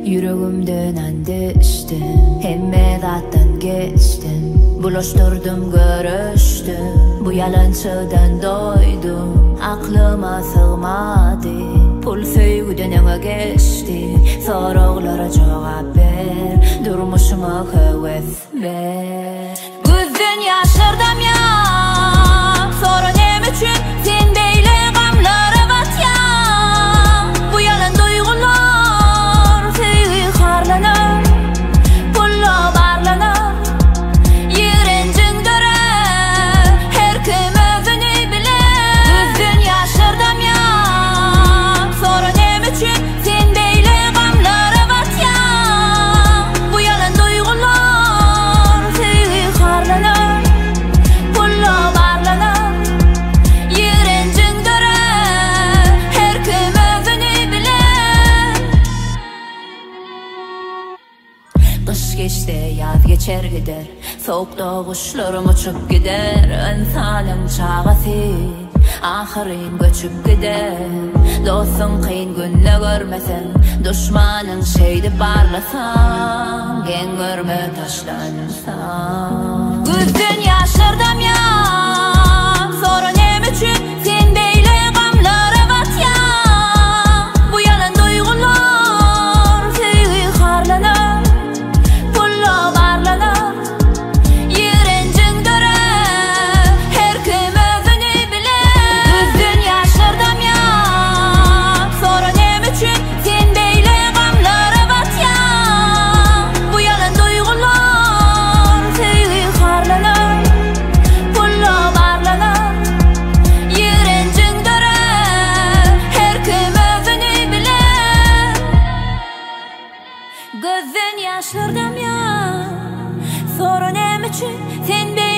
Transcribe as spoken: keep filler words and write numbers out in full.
Yüreğimden andıştım, hemme zattan geçtim. Bulaştırdım görüştüm, bu yalancıdan doydum. Aklıma sığmadı, pul söygüden öne geçti. Sorulara cevap ver, durmuşuma heves ver. Gözden yaşardım ya, sonra ne için sen böyle gamlara bat ya. Bu yalan duygular sevgi harlanır, pulla barlanır. Yerencin göre her kim özünü bilir. Gözden yaşardım ya, sonra ne için sen böyle gamlara bat ya. Bu yalan duygular sevgi harlanır, pulla barlanır. Yerencin göre her kim özünü bilir. Kış geçti, yaz geçer gider. Soğukta kuşlarım uçup gider. İnsanın çağası ahirin göçüp gider. Dostun kıyın günne görmesen, düşmanın şeydi barlasan, gen görme taşlansan. Gözden yaşardım ya, sonra ne için sen böyle gamlara bat ya. Bu yalan duygular sevgi harlanır, pulla barlanır. Yerencin göre her kim özünü bilir. Gözden yaşardım ya, sonra ne için sen böyle gamlara bat ya. Bu yalan duygular sevgi harlanır, pulla barlanır. Yerencin göre her kim özünü bilir. Gözden yaşardım ya, sonra ne için sen böyle